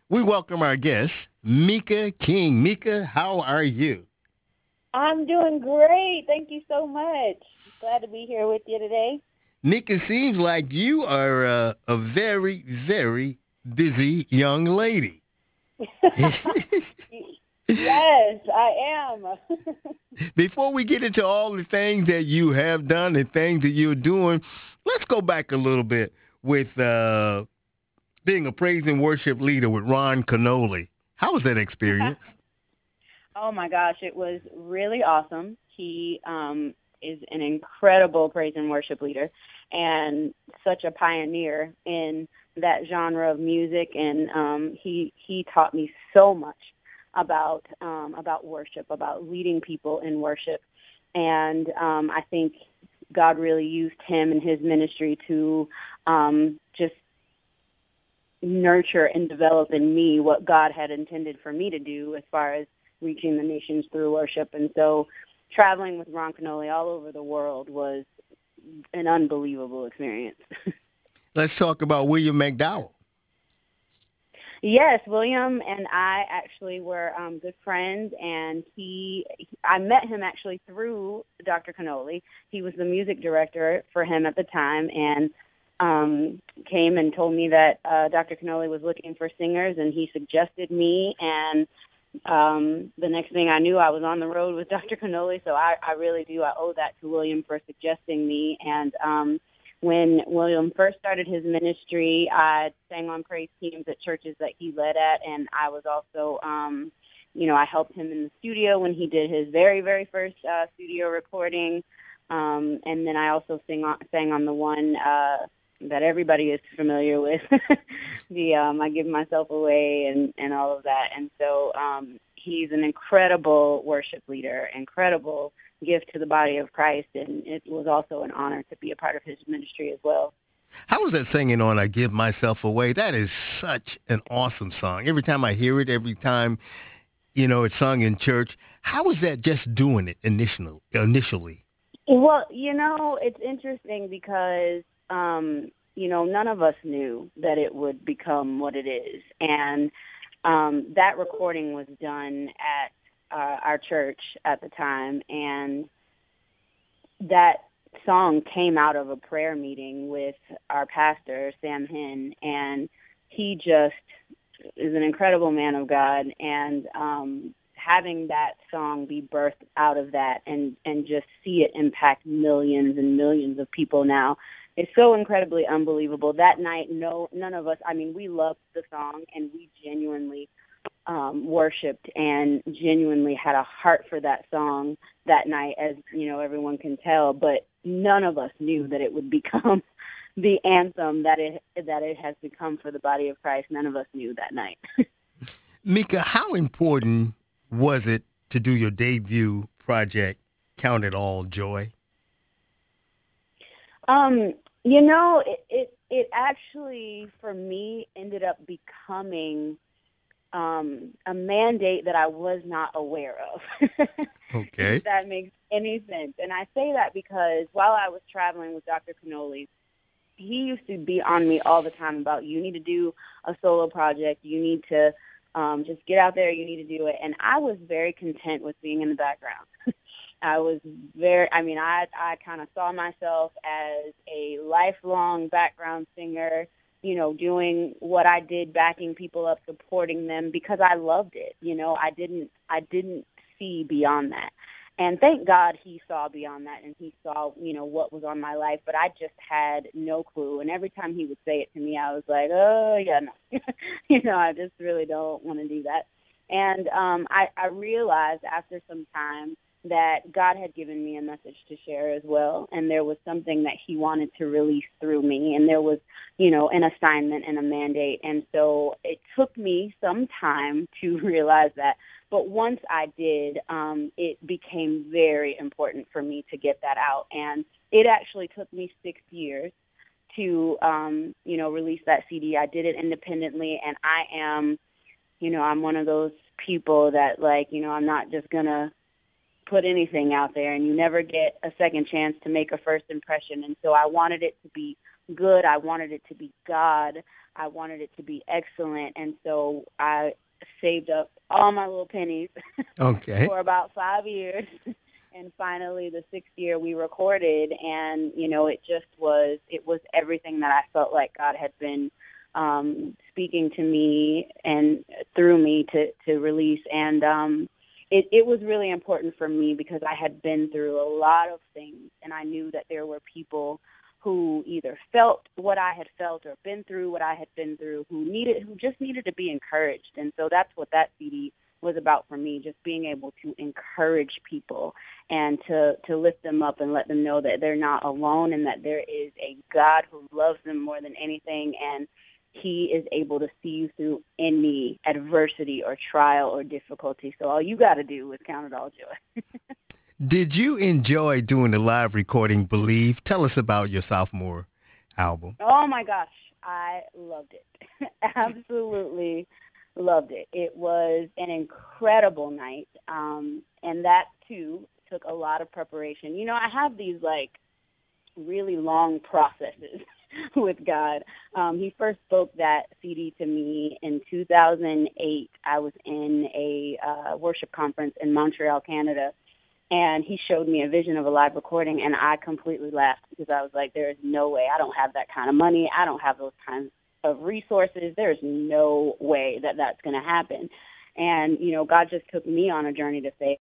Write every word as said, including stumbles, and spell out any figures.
We welcome our guest, Mika King. Mika, how are you? I'm doing great. Thank you so much. Glad to be here with you today. Mika, seems like you are uh, a very, very busy young lady. Yes, I am. Before we get into all the things that you have done and things that you're doing, let's go back a little bit with uh, being a praise and worship leader with Ron Canoli. How was that experience? Oh my gosh, it was really awesome. He um, is an incredible praise and worship leader and such a pioneer in that genre of music. And um, he he taught me so much about um, about worship, about leading people in worship. And um, I think God really used him and his ministry to um, just nurture and develop in me what God had intended for me to do as far as reaching the nations through worship. And so traveling with Ron Canoli all over the world was an unbelievable experience. Let's talk about William McDowell. Yes, William and I actually were um, good friends, and he, I met him actually through Doctor Canoli. He was the music director for him at the time, and um, came and told me that uh, Doctor Canoli was looking for singers, and he suggested me. And um, the next thing I knew, I was on the road with Doctor Canoli. So I, I really do. I owe that to William for suggesting me. And um, when William first started his ministry, I sang on praise teams at churches that he led at, and I was also, um, you know, I helped him in the studio when he did his very, very first uh, studio recording, um, and then I also sing on, sang on the one uh, that everybody is familiar with, the um, I Give Myself Away and and all of that, and so um, he's an incredible worship leader, incredible gift to the body of Christ, and it was also an honor to be a part of his ministry as well. How was that singing on I Give Myself Away? That is such an awesome song. Every time I hear it, every time, you know, it's sung in church. How was that just doing it initially? initially? Well, you know, it's interesting because um, you know, none of us knew that it would become what it is, and um, that recording was done at uh, our church at the time, and that song came out of a prayer meeting with our pastor, Sam Hinn, and he just is an incredible man of God. And um, having that song be birthed out of that and, and just see it impact millions and millions of people now is so incredibly unbelievable. That night, no, none of us, I mean, we loved the song and we genuinely um, worshipped and genuinely had a heart for that song that night, as you know, everyone can tell. But none of us knew that it would become the anthem that it that it has become for the body of Christ. None of us knew that night. Mika, how important was it to do your debut project, Count It All Joy? um, you know, it, it it actually for me ended up becoming um, a mandate that I was not aware of, if Okay. that makes any sense. And I say that because while I was traveling with Doctor Canoli, he used to be on me all the time about you need to do a solo project, you need to um, just get out there, you need to do it. And I was very content with being in the background. I was very, I mean, I I kind of saw myself as a lifelong background singer, you know, doing what I did, backing people up, supporting them because I loved it. You know, I didn't I didn't see beyond that. And thank God he saw beyond that and he saw, you know, what was on my life, but I just had no clue. And every time he would say it to me, I was like, oh, yeah, no. you know, I just really don't want to do that. And um, I, I realized after some time that God had given me a message to share as well. And there was something that he wanted to release through me. And there was, you know, an assignment and a mandate. And so it took me some time to realize that. But once I did, um, it became very important for me to get that out. And it actually took me six years to, um, you know, release that C D. I did it independently. And I am, you know, I'm one of those people that, like, you know, I'm not just going to put anything out there, and you never get a second chance to make a first impression. And so I wanted it to be good. I wanted it to be God. I wanted it to be excellent. And so I saved up all my little pennies Okay. for about five years. And finally, the sixth year we recorded, and, you know, it just was, it was everything that I felt like God had been um, speaking to me and through me to, to release. And um, it, it was really important for me because I had been through a lot of things, and I knew that there were people who either felt what I had felt or been through what I had been through, who needed, who just needed to be encouraged. And so that's what that C D was about for me, just being able to encourage people and to, to lift them up and let them know that they're not alone and that there is a God who loves them more than anything, and he is able to see you through any adversity or trial or difficulty. So all you got to do is count it all joy. Did you enjoy doing the live recording, Believe? Tell us about your sophomore album. Oh, my gosh. I loved it. Absolutely loved it. It was an incredible night, um, and that, too, took a lot of preparation. You know, I have these, like, really long processes with God. Um, he first spoke that C D to me in two thousand eight. I was in a uh, worship conference in Montreal, Canada, and he showed me a vision of a live recording, and I completely laughed because I was like, there is no way. I don't have that kind of money. I don't have those kinds of resources. There's no way that that's going to happen. And, you know, God just took me on a journey to say,